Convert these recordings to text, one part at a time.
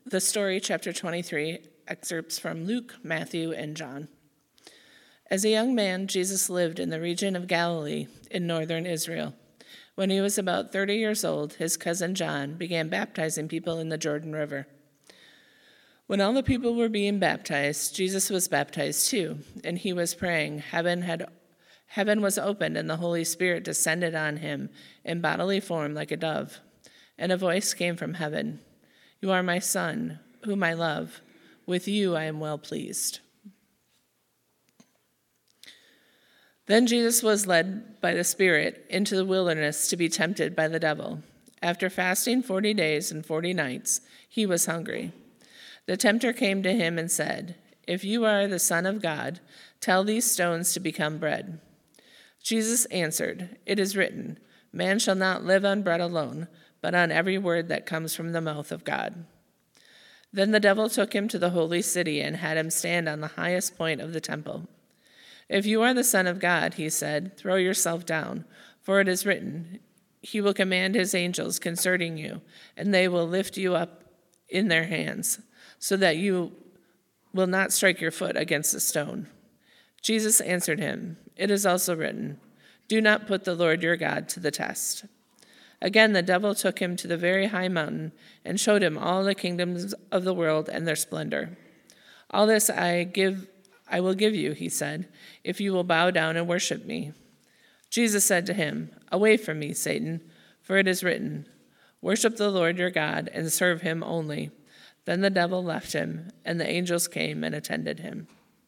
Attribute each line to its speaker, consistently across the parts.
Speaker 1: The story, chapter 23, excerpts from Luke, Matthew, and John. As a young man, Jesus lived in the region of Galilee in northern Israel. When he was about 30 years old, his cousin John began baptizing people in the Jordan River. When all the people were being baptized, Jesus was baptized too, and he was praying. Heaven was opened, and the Holy Spirit descended on him in bodily form like a dove. And a voice came from heaven, "You are my Son, whom I love. With you I am well pleased." Then Jesus was led by the Spirit into the wilderness to be tempted by the devil. After fasting 40 days and 40 nights, he was hungry. The tempter came to him and said, "If you are the Son of God, tell these stones to become bread." Jesus answered, "It is written, 'Man shall not live on bread alone, but on every word that comes from the mouth of God.'" Then the devil took him to the holy city and had him stand on the highest point of the temple. "If you are the Son of God," he said, "throw yourself down, for it is written, 'He will command his angels concerning you, and they will lift you up in their hands, so that you will not strike your foot against a stone.'" Jesus answered him, "It is also written, 'Do not put the Lord your God to the test.'" Again the devil took him to the very high mountain and showed him all the kingdoms of the world and their splendor. "All this I will give you," he said, "if you will bow down and worship me." Jesus said to him, "Away from me, Satan, for it is written, 'Worship the Lord your God and serve him only.'" Then the devil left him, and the angels came and attended him.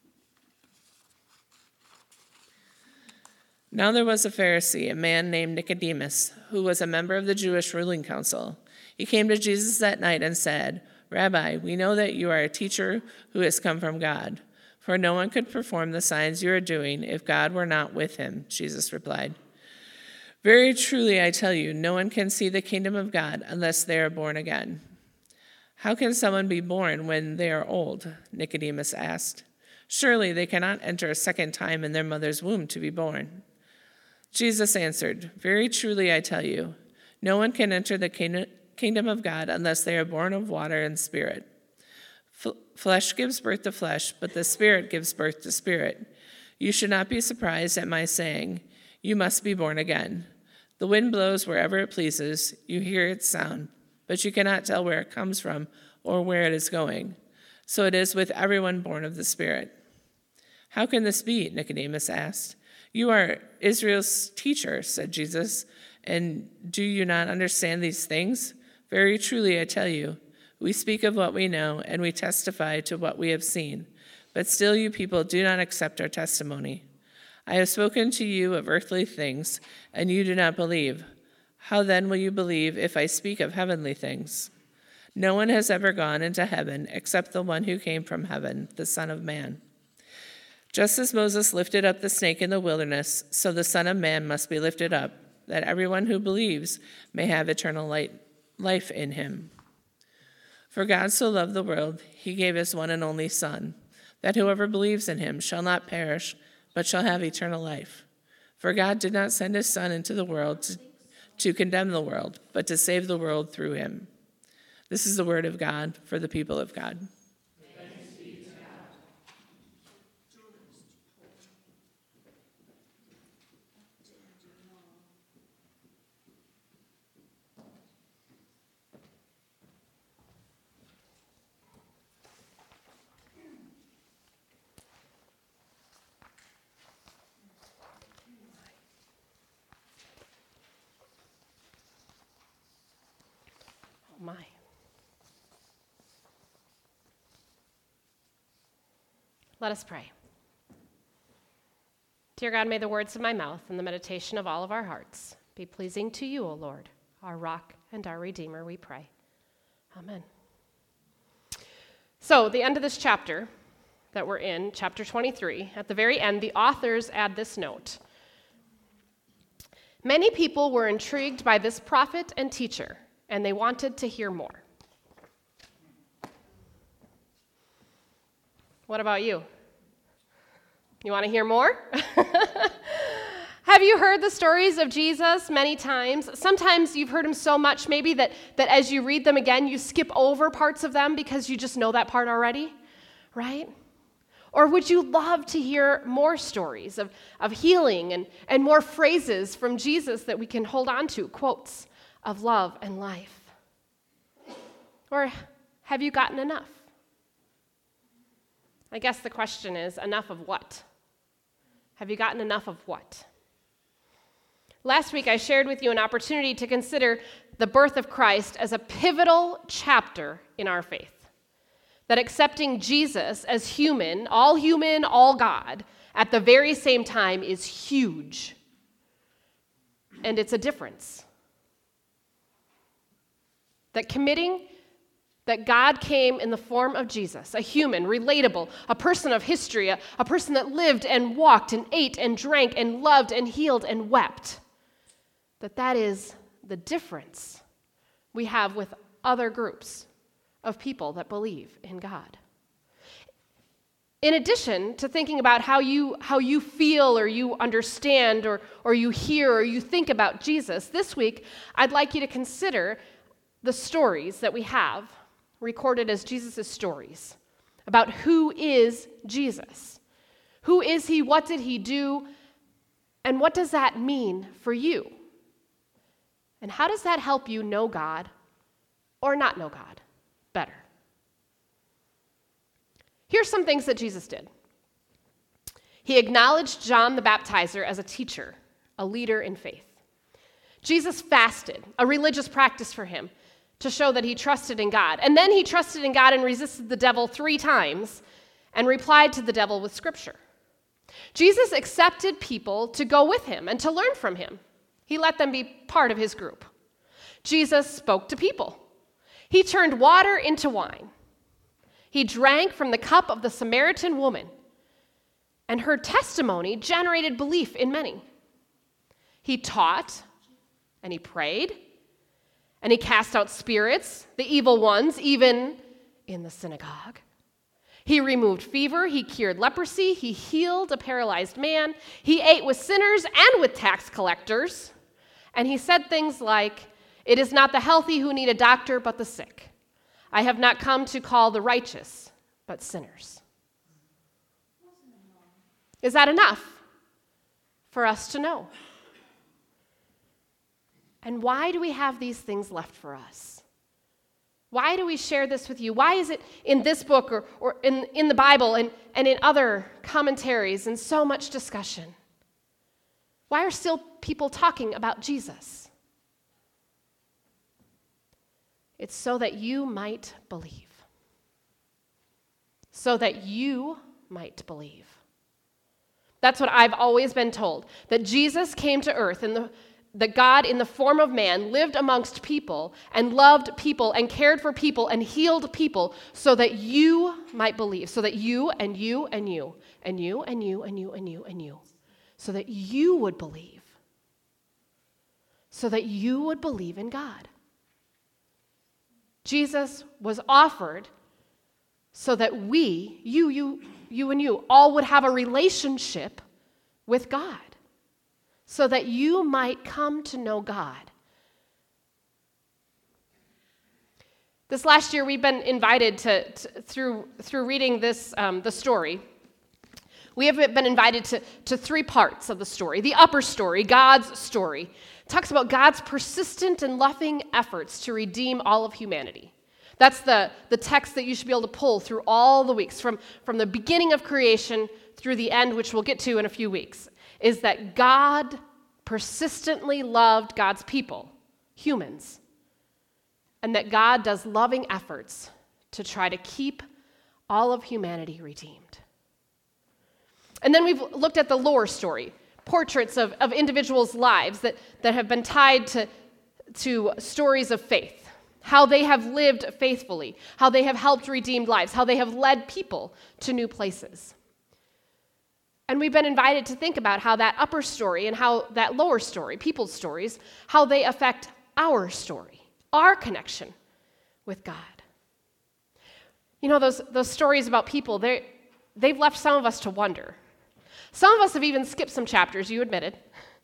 Speaker 1: Now there was a Pharisee, a man named Nicodemus, who was a member of the Jewish ruling council. He came to Jesus that night and said, "Rabbi, we know that you are a teacher who has come from God. For no one could perform the signs you are doing if God were not with him," Jesus replied. "Very truly I tell you, no one can see the kingdom of God unless they are born again." "How can someone be born when they are old?" Nicodemus asked. "Surely they cannot enter a second time in their mother's womb to be born." Jesus answered, "Very truly I tell you, no one can enter the kingdom of God unless they are born of water and spirit. Flesh gives birth to flesh, but the Spirit gives birth to spirit. You should not be surprised at my saying, 'You must be born again.' The wind blows wherever it pleases. You hear its sound, but you cannot tell where it comes from or where it is going. So it is with everyone born of the Spirit." "How can this be?" Nicodemus asked. "You are Israel's teacher," said Jesus, "and do you not understand these things? Very truly I tell you, we speak of what we know, and we testify to what we have seen. But still you people do not accept our testimony. I have spoken to you of earthly things, and you do not believe. How then will you believe if I speak of heavenly things? No one has ever gone into heaven except the one who came from heaven, the Son of Man. Just as Moses lifted up the snake in the wilderness, so the Son of Man must be lifted up, that everyone who believes may have eternal life in him. For God so loved the world, he gave his one and only Son, that whoever believes in him shall not perish, but shall have eternal life. For God did not send his Son into the world to condemn the world, but to save the world through him." This is the word of God for the people of God.
Speaker 2: Thanks be to God.
Speaker 3: Oh my. Let us pray. Dear God, may the words of my mouth and the meditation of all of our hearts be pleasing to you, O Lord, our rock and our redeemer, we pray. Amen. So, the end of this chapter that we're in, chapter 23, at the very end, the authors add this note. Many people were intrigued by this prophet and teacher, and they wanted to hear more. What about you? You want to hear more? Have you heard the stories of Jesus many times? Sometimes you've heard them so much maybe that as you read them again, you skip over parts of them because you just know that part already, right? Or would you love to hear more stories of healing and more phrases from Jesus that we can hold on to, quotes of love and life? Or have you gotten enough? I guess the question is, enough of what? Have you gotten enough of what? Last week, I shared with you an opportunity to consider the birth of Christ as a pivotal chapter in our faith. That accepting Jesus as human, all God, at the very same time is huge. And it's a difference. That committing that God came in the form of Jesus, a human, relatable, a person of history, a person that lived and walked and ate and drank and loved and healed and wept, that is the difference we have with other groups of people that believe in God. In addition to thinking about how you feel or you understand or you hear or you think about Jesus, this week I'd like you to consider the stories that we have recorded as Jesus' stories about who is Jesus. Who is he? What did he do? And what does that mean for you? And how does that help you know God or not know God better? Here's some things that Jesus did. He acknowledged John the Baptizer as a teacher, a leader in faith. Jesus fasted, a religious practice for him, to show that he trusted in God. And then he trusted in God and resisted the devil 3 times and replied to the devil with Scripture. Jesus accepted people to go with him and to learn from him. He let them be part of his group. Jesus spoke to people. He turned water into wine. He drank from the cup of the Samaritan woman, and her testimony generated belief in many. He taught, and he prayed, and he cast out spirits, the evil ones, even in the synagogue. He removed fever, he cured leprosy, he healed a paralyzed man, he ate with sinners and with tax collectors, and he said things like, "It is not the healthy who need a doctor, but the sick. I have not come to call the righteous, but sinners." Is that enough for us to know? And why do we have these things left for us? Why do we share this with you? Why is it in this book or in the Bible and in other commentaries and so much discussion? Why are still people talking about Jesus? It's so that you might believe. So that you might believe. That's what I've always been told, that Jesus came to earth and that God in the form of man lived amongst people and loved people and cared for people and healed people so that you might believe, so that you and you and you and you and you and you and you and you, so that you would believe, so that you would believe in God. Jesus was offered so that we, you and you, all would have a relationship with God, so that you might come to know God. This last year, we've been invited through reading this, the story. We have been invited to 3 parts of the story. The upper story, God's story, talks about God's persistent and loving efforts to redeem all of humanity. That's the text that you should be able to pull through all the weeks, from the beginning of creation through the end, which we'll get to in a few weeks, is that God persistently loved God's people, humans, and that God does loving efforts to try to keep all of humanity redeemed. And then we've looked at the lore story, portraits of individuals' lives that have been tied to stories of faith, how they have lived faithfully, how they have helped redeem lives, how they have led people to new places. And we've been invited to think about how that upper story and how that lower story, people's stories, how they affect our story, our connection with God. You know, those stories about people, they've left some of us to wonder. Some of us have even skipped some chapters, you admitted.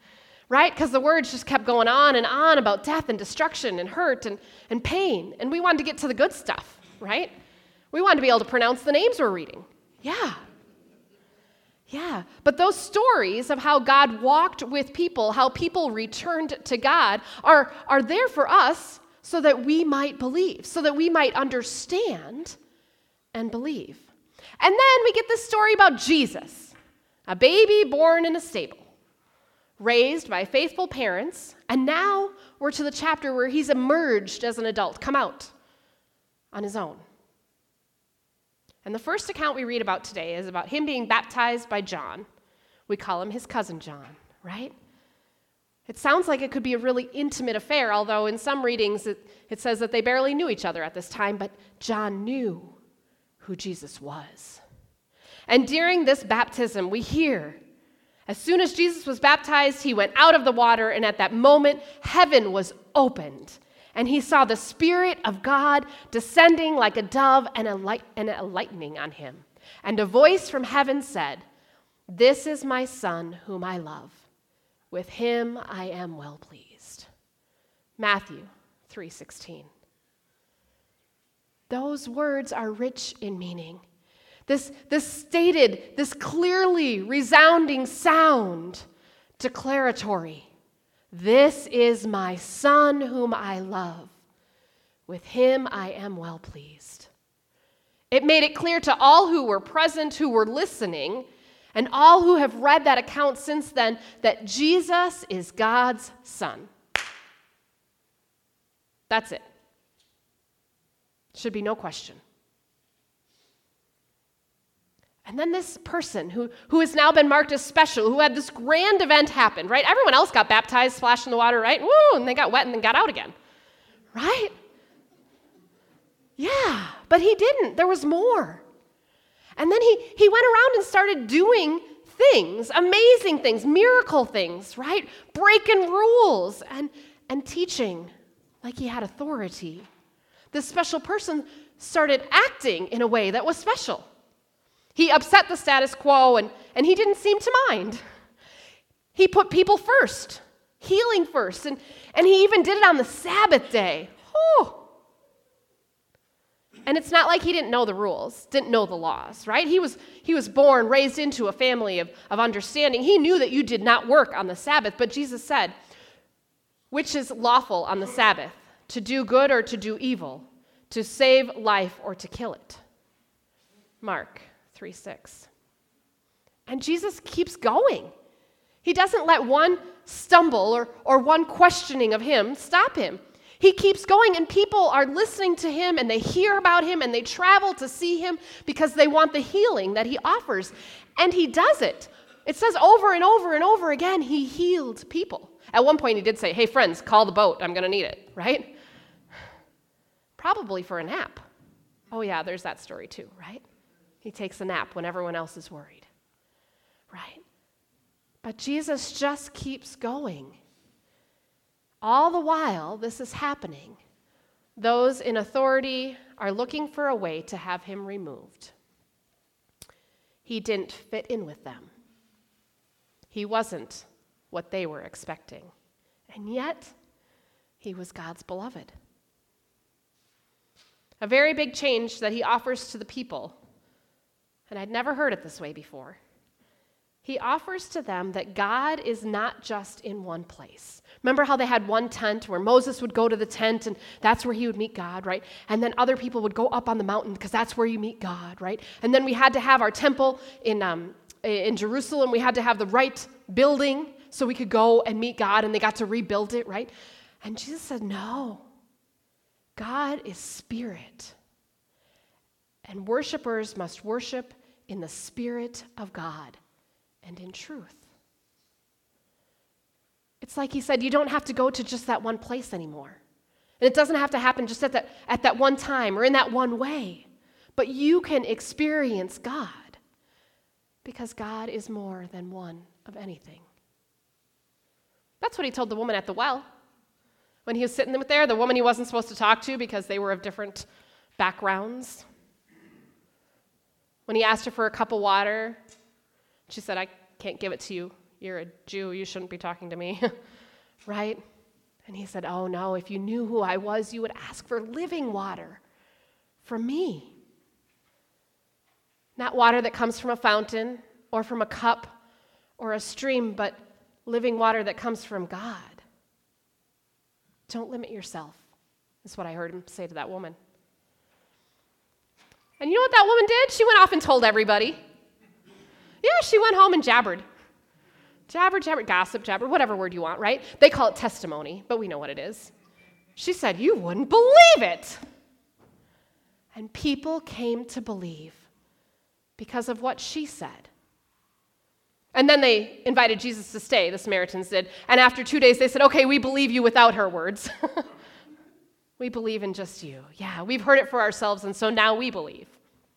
Speaker 3: right? Because the words just kept going on and on about death and destruction and hurt and pain. And we wanted to get to the good stuff, right? We wanted to be able to pronounce the names we're reading. Yeah. Yeah. But those stories of how God walked with people, how people returned to God, are there for us so that we might believe, so that we might understand and believe. And then we get this story about Jesus, a baby born in a stable, raised by faithful parents, and now we're to the chapter where he's emerged as an adult, come out on his own. And the first account we read about today is about him being baptized by John. We call him his cousin John, right? It sounds like it could be a really intimate affair, although in some readings it says that they barely knew each other at this time, but John knew who Jesus was. And during this baptism, we hear, as soon as Jesus was baptized, he went out of the water, and at that moment, heaven was opened. And he saw the Spirit of God descending like a dove and a lightning on him. And a voice from heaven said, "This is my Son whom I love. With him I am well pleased." Matthew 3:16. Those words are rich in meaning. This stated, this clearly resounding sound, declaratory. This is my Son whom I love. With him I am well pleased. It made it clear to all who were present, who were listening, and all who have read that account since then, that Jesus is God's Son. That's it. Should be no question. And then this person who has now been marked as special, who had this grand event happen, right? Everyone else got baptized, splashed in the water, right? Woo, and they got wet and then got out again, right? Yeah, but he didn't. There was more. And then he went around and started doing things, amazing things, miracle things, right? Breaking rules and teaching like he had authority. This special person started acting in a way that was special. He upset the status quo, and he didn't seem to mind. He put people first, healing first, and he even did it on the Sabbath day. Oh. And it's not like he didn't know the rules, didn't know the laws, right? He was born, raised into a family of understanding. He knew that you did not work on the Sabbath, but Jesus said, "Which is lawful on the Sabbath, to do good or to do evil, to save life or to kill it?" Mark 3:6. And Jesus keeps going. He doesn't let one stumble or one questioning of him stop him. He keeps going, and people are listening to him, and they hear about him, and they travel to see him because they want the healing that he offers. And he does it. It says over and over and over again, he healed people. At one point, he did say, "Hey, friends, call the boat. I'm going to need it," right? Probably for a nap. Oh, yeah, there's that story too, right? He takes a nap when everyone else is worried, right? But Jesus just keeps going. All the while this is happening, those in authority are looking for a way to have him removed. He didn't fit in with them. He wasn't what they were expecting. And yet, he was God's beloved. A very big change that he offers to the people, and I'd never heard it this way before. He offers to them that God is not just in one place. Remember how they had one tent where Moses would go to the tent and that's where he would meet God, right? And then other people would go up on the mountain because that's where you meet God, right? And then we had to have our temple in Jerusalem. We had to have the right building so we could go and meet God, and they got to rebuild it, right? And Jesus said, no, God is spirit. And worshipers must worship in the Spirit of God and in truth. It's like he said, you don't have to go to just that one place anymore. And it doesn't have to happen just at that one time or in that one way. But you can experience God because God is more than one of anything. That's what he told the woman at the well. When he was sitting there, the woman he wasn't supposed to talk to because they were of different backgrounds. When he asked her for a cup of water, she said, I can't give it to you. you're a Jew, you shouldn't be talking to me, right? And he said, oh no, if you knew who I was, you would ask for living water from me. Not water that comes from a fountain or from a cup or a stream, but living water that comes from God. Don't limit yourself. That's what I heard him say to that woman. And you know what that woman did? She went off and told everybody. Yeah, she went home and jabbered. Jabber, gossip, jabber, whatever word you want, right? They call it testimony, but we know what it is. She said, you wouldn't believe it. And people came to believe because of what she said. And then they invited Jesus to stay, the Samaritans did. And after 2 days, they said, okay, we believe you without her words. We believe in just you. Yeah, we've heard it for ourselves, and so now we believe.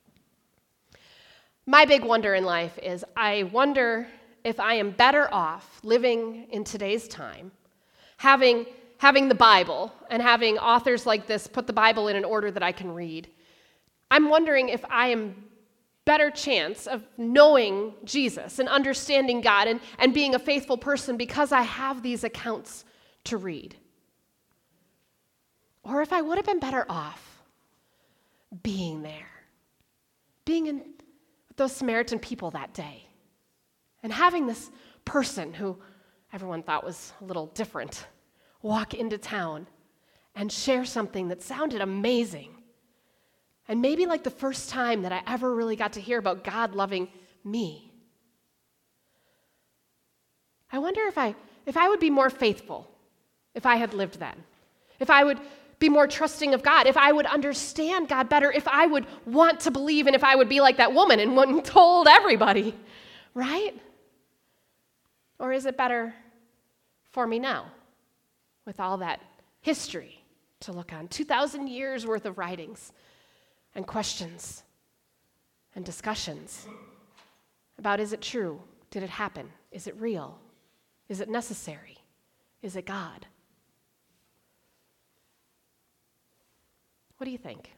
Speaker 3: My big wonder in life is I wonder if I am better off living in today's time, having the Bible and having authors like this put the Bible in an order that I can read. I'm wondering if I am better chance of knowing Jesus and understanding God and being a faithful person because I have these accounts to read. Or if I would have been better off being there, being in with those Samaritan people that day, and having this person who everyone thought was a little different walk into town and share something that sounded amazing. And maybe like the first time that I ever really got to hear about God loving me. I wonder if I would be more faithful if I had lived then. If I would be more trusting of God, if I would understand God better, if I would want to believe, and if I would be like that woman and went and told everybody, right? Or is it better for me now with all that history to look on? 2,000 years worth of writings and questions and discussions about, is it true? Did it happen? Is it real? Is it necessary? Is it God? What do you think?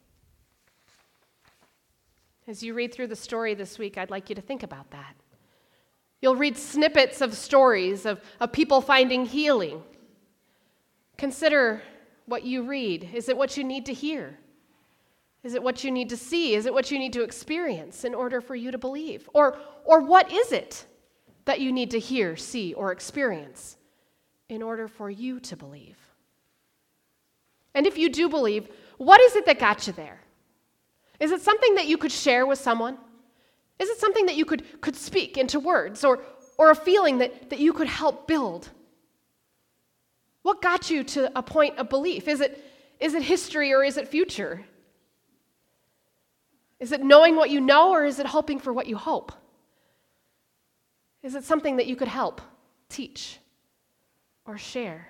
Speaker 3: As you read through the story this week, I'd like you to think about that. You'll read snippets of stories of people finding healing. Consider what you read. Is it what you need to hear? Is it what you need to see? Is it what you need to experience in order for you to believe? Or what is it that you need to hear, see, or experience in order for you to believe? And if you do believe, what is it that got you there? Is it something that you could share with someone? Is it something that you could speak into words or a feeling that you could help build? What got you to a point of belief? Is it history or is it future? Is it knowing what you know or is it hoping for what you hope? Is it something that you could help, teach, or share?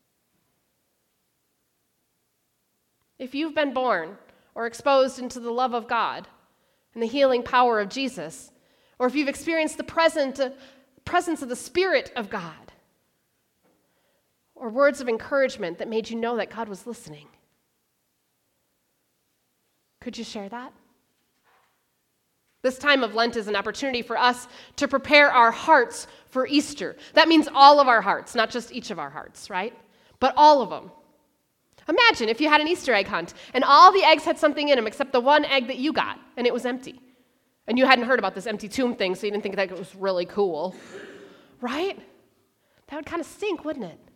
Speaker 3: If you've been born or exposed into the love of God and the healing power of Jesus, or if you've experienced the presence of the Spirit of God, or words of encouragement that made you know that God was listening, could you share that? This time of Lent is an opportunity for us to prepare our hearts for Easter. That means all of our hearts, not just each of our hearts, right? But all of them. Imagine if you had an Easter egg hunt and all the eggs had something in them except the one egg that you got and it was empty. And you hadn't heard about this empty tomb thing, so you didn't think that it was really cool, right? That would kind of stink, wouldn't it?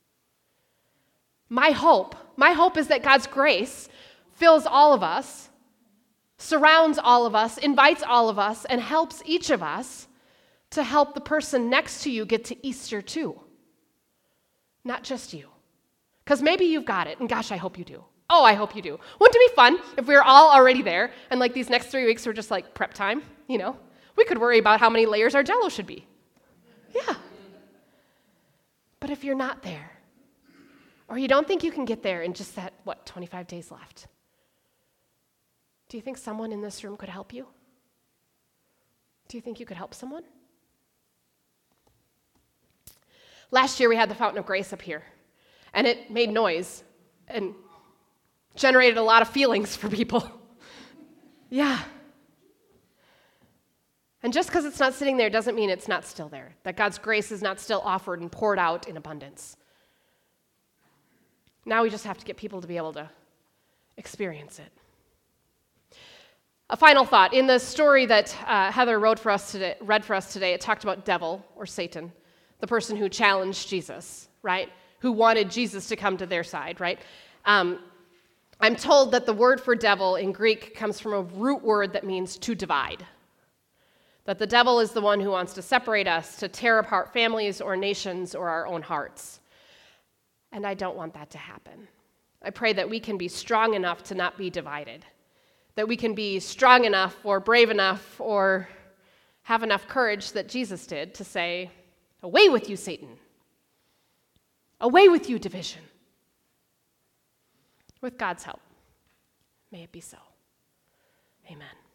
Speaker 3: My hope is that God's grace fills all of us, surrounds all of us, invites all of us, and helps each of us to help the person next to you get to Easter too. Not just you. Because maybe you've got it, and gosh, I hope you do. Oh, I hope you do. Wouldn't it be fun if we were all already there, and like these next 3 weeks were just like prep time, you know? We could worry about how many layers our Jell-O should be. Yeah. But if you're not there, or you don't think you can get there in just that, 25 days left, do you think someone in this room could help you? Do you think you could help someone? Last year we had the Fountain of Grace up here. And it made noise and generated a lot of feelings for people. Yeah. And just because it's not sitting there doesn't mean it's not still there, that God's grace is not still offered and poured out in abundance. Now we just have to get people to be able to experience it. A final thought. In the story that Heather read for us today, it talked about devil or Satan, the person who challenged Jesus, right? Who wanted Jesus to come to their side, right? I'm told that the word for devil in Greek comes from a root word that means to divide. That the devil is the one who wants to separate us, to tear apart families or nations or our own hearts. And I don't want that to happen. I pray that we can be strong enough to not be divided. That we can be strong enough or brave enough or have enough courage that Jesus did to say, "Away with you, Satan. Away with you, division." With God's help, may it be so. Amen.